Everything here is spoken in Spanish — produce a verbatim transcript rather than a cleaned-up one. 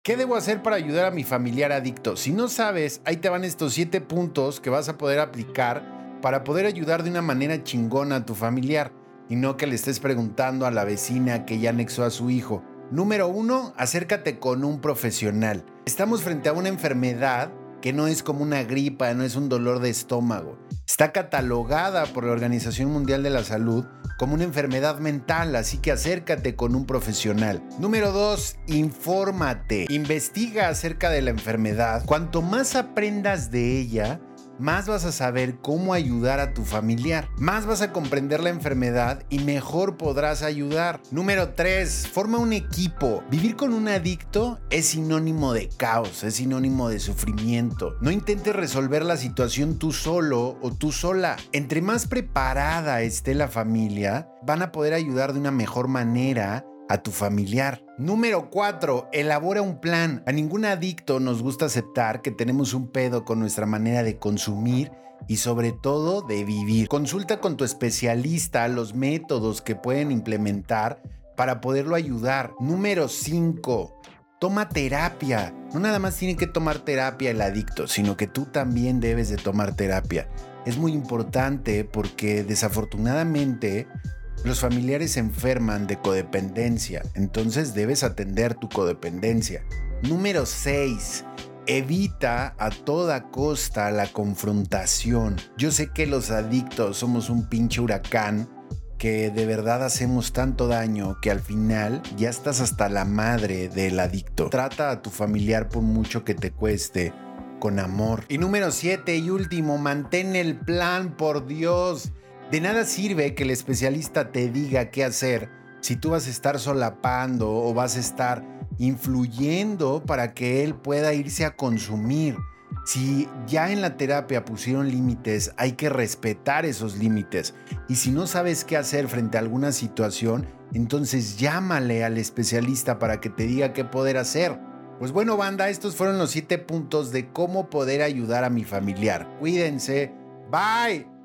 ¿Qué debo hacer para ayudar a mi familiar adicto? Si no sabes, ahí te van estos siete puntos que vas a poder aplicar para poder ayudar de una manera chingona a tu familiar y no que le estés preguntando a la vecina que ya anexó a su hijo. Número uno, acércate con un profesional. Estamos frente a una enfermedad que no es como una gripa, no es un dolor de estómago. Está catalogada por la Organización Mundial de la Salud como una enfermedad mental, así que acércate con un profesional. Número dos, infórmate. Investiga acerca de la enfermedad. Cuanto más aprendas de ella, más vas a saber cómo ayudar a tu familiar. Más vas a comprender la enfermedad y mejor podrás ayudar. Número tres, forma un equipo. Vivir con un adicto es sinónimo de caos, es sinónimo de sufrimiento. No intentes resolver la situación tú solo o tú sola. Entre más preparada esté la familia, van a poder ayudar de una mejor manera a tu familiar. Número cuatro, elabora un plan. A ningún adicto nos gusta aceptar que tenemos un pedo con nuestra manera de consumir y sobre todo de vivir. Consulta con tu especialista los métodos que pueden implementar para poderlo ayudar. Número cinco, toma terapia. No nada más tiene que tomar terapia el adicto, sino que tú también debes de tomar terapia. Es muy importante porque desafortunadamente los familiares se enferman de codependencia, entonces debes atender tu codependencia. Número seis. Evita a toda costa la confrontación. Yo sé que los adictos somos un pinche huracán que de verdad hacemos tanto daño que al final ya estás hasta la madre del adicto. Trata a tu familiar por mucho que te cueste, con amor. Y número siete y último, mantén el plan, por Dios. De nada sirve que el especialista te diga qué hacer si tú vas a estar solapando o vas a estar influyendo para que él pueda irse a consumir. Si ya en la terapia pusieron límites, hay que respetar esos límites. Y si no sabes qué hacer frente a alguna situación, entonces llámale al especialista para que te diga qué poder hacer. Pues bueno, banda, estos fueron los siete puntos de cómo poder ayudar a mi familiar. Cuídense. Bye.